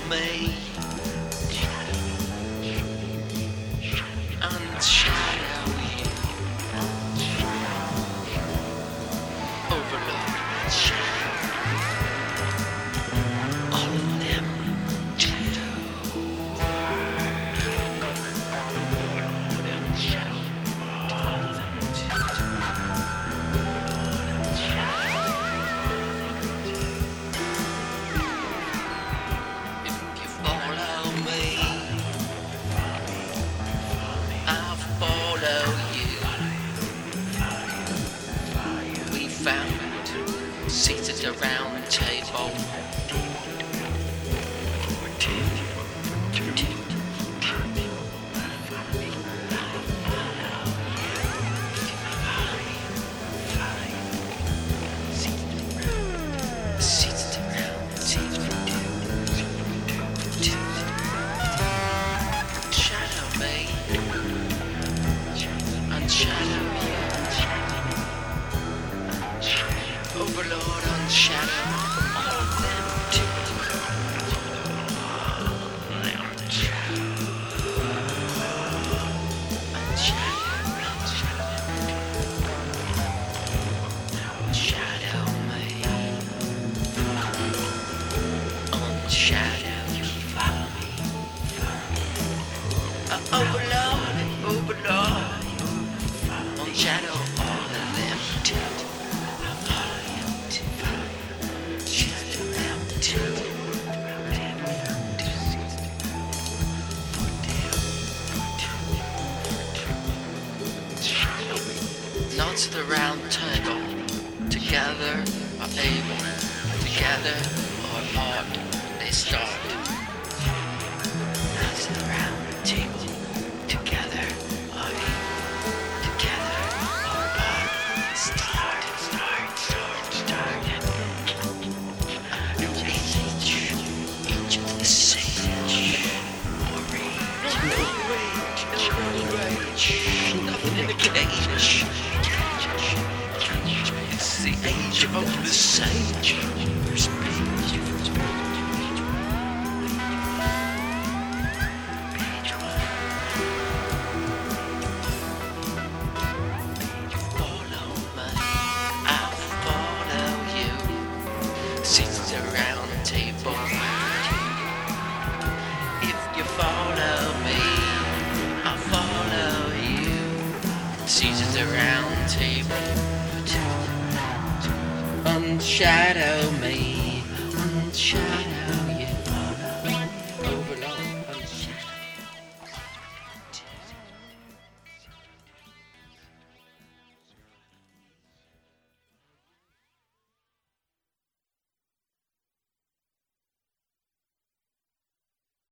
me and shadow you. Overload and shadow all of them too. Overload and shadow all of them too. If you follow me, I'll follow you. We found seated around the table. Seated around the table. Shadow me and shadow you. Overlord and shadow all of them too. And shadow me on shadow you. Overlord, overlord on shadow all of them too. Shadow them too. Not to the round table. Together are able. Together or apart they start. Not to the round table. Together are able. Together or apart they start. Each of the sage. More rage. Nothing in the cage. It's the age of the sage. Follow me, I'll follow you. Seated around the table. If you follow me, I'll follow you. Seated around the table. Unshadow me, unshadow.